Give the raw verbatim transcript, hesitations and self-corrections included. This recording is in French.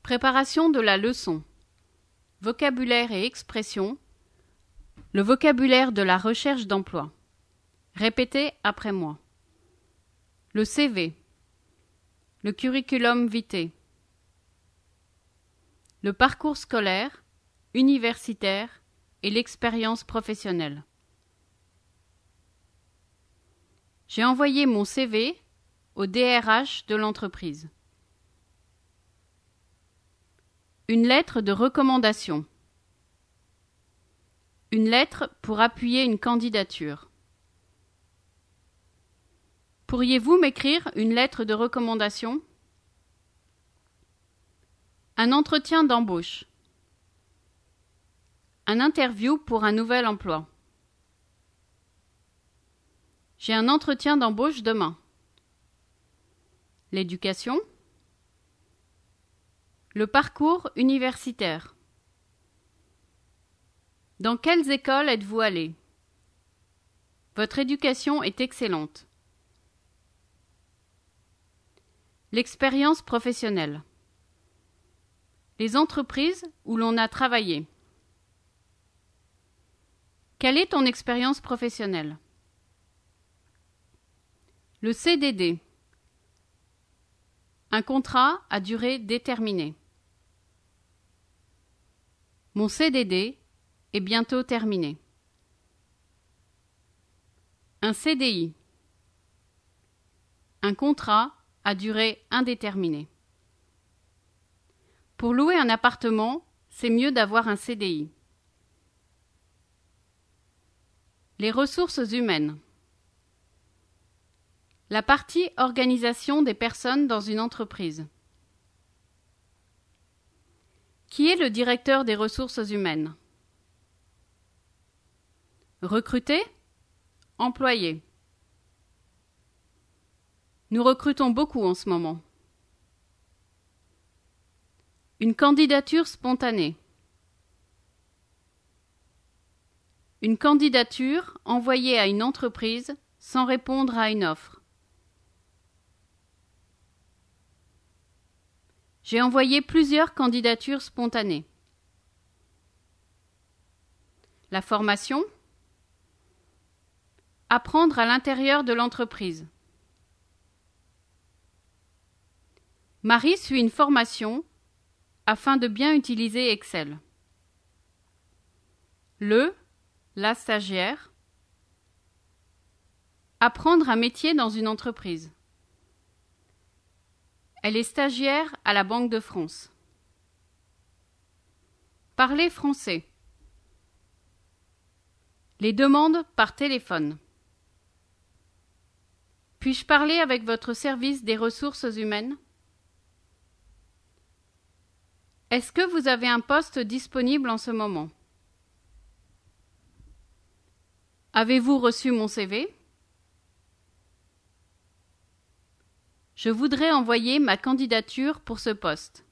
Préparation de la leçon. Vocabulaire et expression. Le vocabulaire de la recherche d'emploi. Répétez après moi. Le C V. Le curriculum vitae. Le parcours scolaire, universitaire et l'expérience professionnelle. J'ai envoyé mon C V au D R H de l'entreprise. Une lettre de recommandation. Une lettre pour appuyer une candidature. Pourriez-vous m'écrire une lettre de recommandation? Un entretien d'embauche. Un interview pour un nouvel emploi. J'ai un entretien d'embauche demain. L'éducation. Le parcours universitaire. Dans quelles écoles êtes-vous allé? Votre éducation est excellente. L'expérience professionnelle. Les entreprises où l'on a travaillé. Quelle est ton expérience professionnelle? Le C D D. Un contrat à durée déterminée. Mon C D D est bientôt terminé. Un C D I. Un contrat à durée indéterminée. Pour louer un appartement, c'est mieux d'avoir un C D I. Les ressources humaines. La partie organisation des personnes dans une entreprise. Qui est le directeur des ressources humaines? Recruter? Employer. Nous recrutons beaucoup en ce moment. Une candidature spontanée. Une candidature envoyée à une entreprise sans répondre à une offre. J'ai envoyé plusieurs candidatures spontanées. La formation. Apprendre à l'intérieur de l'entreprise. Marie suit une formation afin de bien utiliser Excel. Le, la stagiaire. Apprendre un métier dans une entreprise. Elle est stagiaire à la Banque de France. Parler français. Les demandes par téléphone. Puis-je parler avec votre service des ressources humaines? Est-ce que vous avez un poste disponible en ce moment? Avez-vous reçu mon C V? Je voudrais envoyer ma candidature pour ce poste.